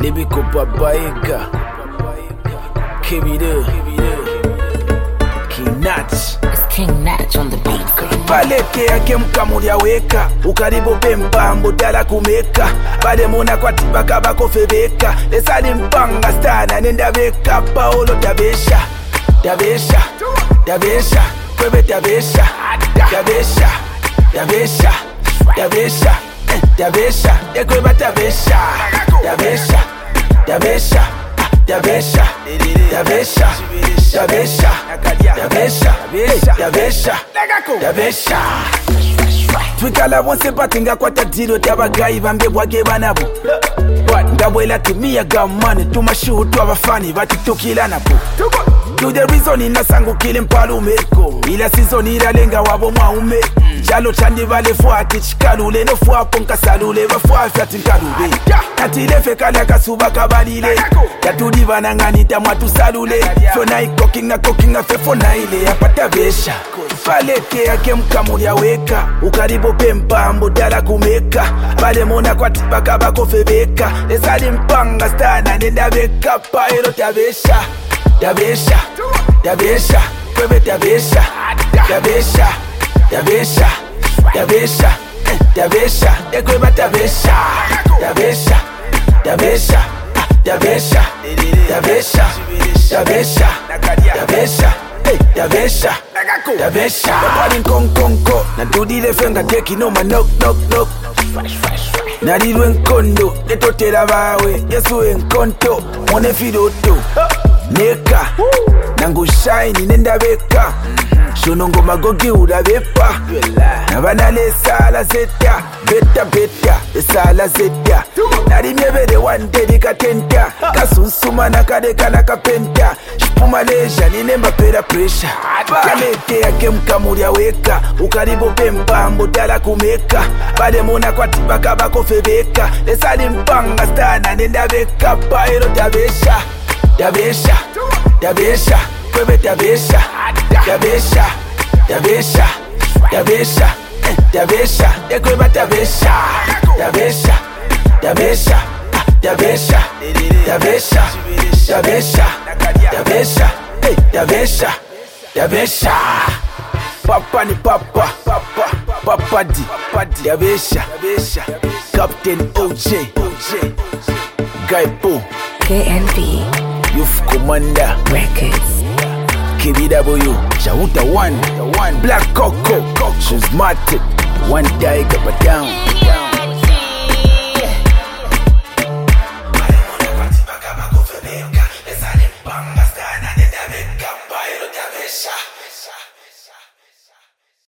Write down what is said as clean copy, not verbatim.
Lyrical Babaega, Kibide, King Natch. It's King Natch on the beat. Paleke yake mkamulia weka, ukaribu pemba mbutala kumeka. Bade muna kwa tibaka bako febeka. Lesali mpanga stana nenda veka. Paolo tabesha, tabesha, tabesha. Kwebe tabesha, tabesha, tabesha, tabesha, tabesha. Ekweba tabesha, tabesha, tabesha, tabesha, tabesha, tabesha, tabesha, tabesha, tabesha. Twikala wonse batinga kwa tadiro tabagayi bambe bwage banabo. Ndabwela timia gamani tumashuhutu abafani batitukila napo. To the reason inasangu kile mpalumeko. Ila season iralenga wabo mwaume. Jalo chandi vale fuati chikalule. No fuapo nkasalule vafuafi ati nkalube. Katile fekala kasuba kabalile. Katudi vananganita mwatu salule. Fona ikokinga fefona ile apata besha. Paleke yake mkamulia weka. Ukaribo pempa mbodala kumeka. Bale mona kwa tibaka bako febeka. Esali mpanga stana nenda beka. Paero tabesha, tabesha, tabesha, kwebe tabesha, tabesha, tabesha, tabesha, tabesha, ekweba tabesha, tabesha, tabesha, tabesha, tabesha, tabesha, tabesha, tabesha, tabesha. Wapani nkonkonko, na tudile fenga teki no ma knock knock knock. Narilwe nkondo, netotera bawe, yesu enkonto, mone fidoto. Neka, nangu shine nenda beka. Shonongo magogi urabepa. Nabana lesala zeta, beta beta, lesala zeta. Narimye bere wande dikatenta. Kasunsuma nakadeka nakapenta. Shipuma leja ninemba pera pressure. Kalete yake mkamulia weka. Ukaribu pemba mbutala kumeka. Bade muna kwa tibaka bako febeka. Lesali mpanga stana nenda beka. Paero tabesha, tabesha, tabesha, kwebe tabesha, tabesha, tabesha, tabesha, tabesha, ekweba tabesha, tabesha, tabesha, tabesha, tabesha, tabesha, tabesha, tabesha, tabesha. Papa ni papa, papa di, tabesha, Captain OJ, Guy Poo, KNB Youth Commander Records. KBW, Shawuta one, Black Coco, Shoes Matic, one tiger but down.